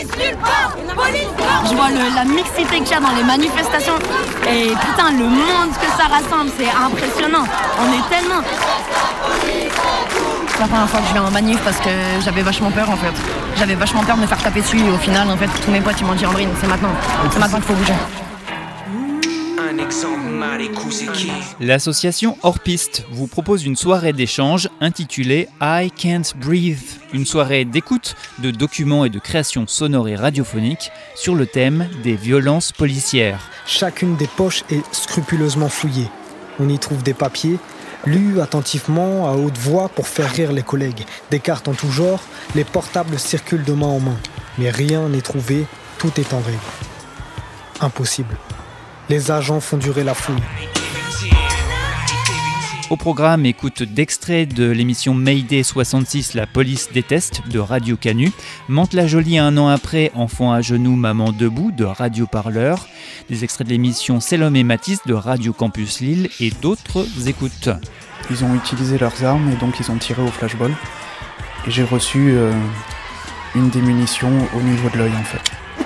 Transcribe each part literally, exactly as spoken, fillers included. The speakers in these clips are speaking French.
Police nulle part. Police nulle. Je vois le, la mixité qu'il y a dans les manifestations. Et putain, le monde que ça rassemble, c'est impressionnant. On est tellement... C'est la première fois que je viens en manif parce que j'avais vachement peur en fait. J'avais vachement peur de me faire taper dessus et au final, en fait, tous mes potes ils m'ont dit Ambrine, c'est maintenant. C'est maintenant qu'il faut bouger. L'association Hors Piste vous propose une soirée d'échange intitulée I Can't Breathe, une soirée d'écoute, de documents et de créations sonores et radiophoniques sur le thème des violences policières. Chacune des poches est scrupuleusement fouillée. On y trouve des papiers, lus attentivement à haute voix pour faire rire les collègues. Des cartes en tout genre, les portables circulent de main en main. Mais rien n'est trouvé, tout est en règle. Impossible. Les agents font durer la fouille. Au programme, écoute d'extraits de l'émission Mayday soixante-six, La police déteste de Radio Canu, Mantes-la-Jolie un an après, Enfant à genoux, maman debout de Radio Parleur, des extraits de l'émission C'est l'homme et Matisse de Radio Campus Lille et d'autres écoutes. Ils ont utilisé leurs armes et donc ils ont tiré au flashball. Et j'ai reçu euh, une des munitions au niveau de l'œil en fait.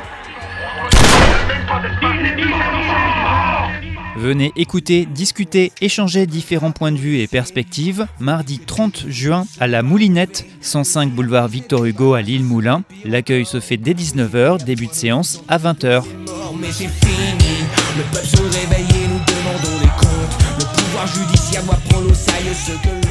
Venez écouter, discuter, échanger différents points de vue et perspectives mardi trente juin à la Moulinette, cent cinq boulevard Victor Hugo à Lille-Moulin. L'accueil se fait dès dix-neuf heures, début de séance à vingt heures. Mais c'est fini, le peuple se réveille et nous demandons des comptes. Le pouvoir judiciaire doit prendre au sérieux ce que